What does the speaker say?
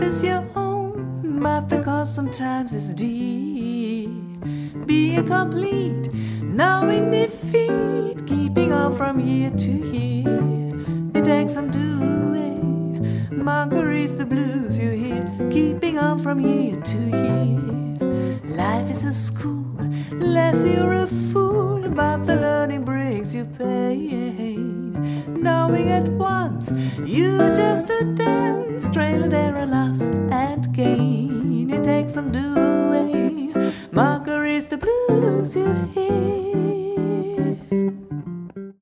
is your own, but the cost sometimes is deep. Being complete, knowing defeat, keeping on from year to year. It takes some doing, Marguerite's the blues you hear, keeping on from year to year. Life is a school, less you're a fool, but the learning brings you pain. Knowing at once you're just a dance, trail and error, loss and gain. It takes some doing, Marguerite's the blues you hear.